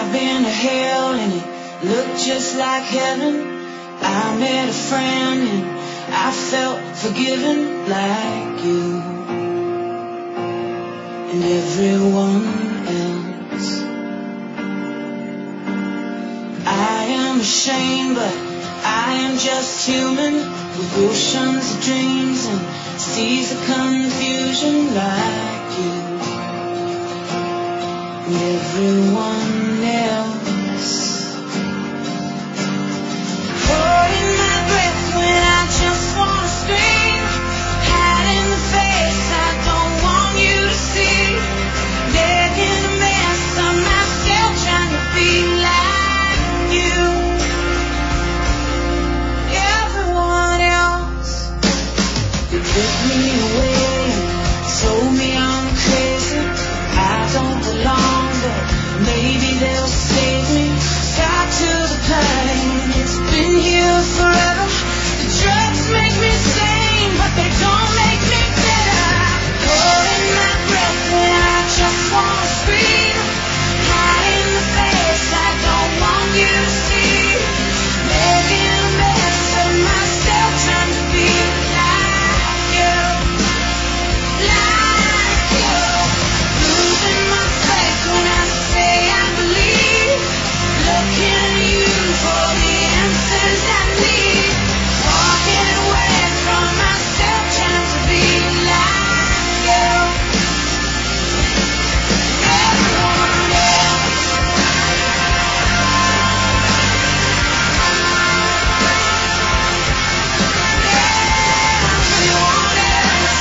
I've been to hell and it looked just like heaven. I met a friend and I felt forgiven like you and everyone else. I am ashamed, but I am just human, with oceans of dreams and seas of confusion like you and everyone else. Holding my breath when I just wanna scream, hiding the face I don't want you to see, making a mess of myself trying to be like you. Everyone else, you took me away and told me I'm crazy, I don't belong, but maybe they'll save me. Stop to the pain, it's been here forever. The drugs make me sane, but they don't make me better. Holding my breath when I just wanna scream, hiding the face I don't want you to see, making a mess of myself trying to be like you, like you. Losing my faith when I say I believe, looking at you for the answers I need, walking away from myself trying to be like you. Everyone else. Everyone else.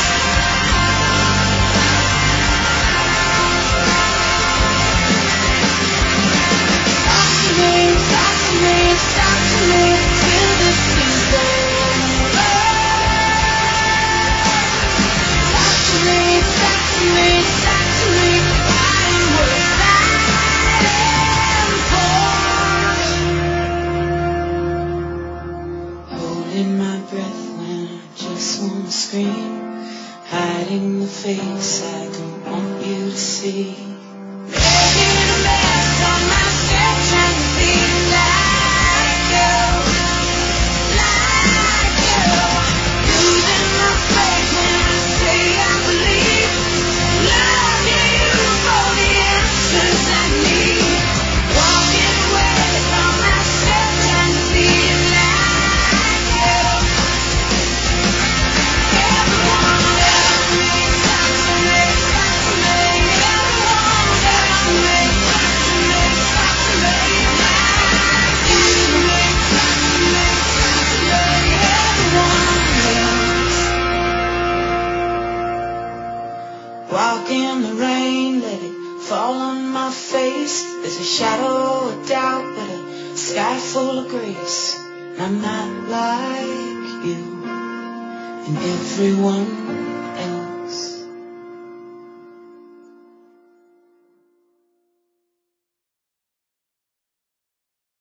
Talk to me, talk to me, talk to me till this is over. Talk to me, talk to me, talk to me. I'm worth fighting for. Holding my breath when I just wanna scream, hiding the face I don't want you to see, making a mess of myself trying to be like you, like you. Losing my faith when I say I believe, loving you for the answers I need, walking away from myself trying to be like you. Everyone else, talk to me, talk to me. Everyone else, talk to me, talk to me. Talk to me, talk to me, talk to me. Everyone else. Walk in the rain, let it fall on my face. There's a shadow of doubt, but a sky full of grace. I'm not like you and everyone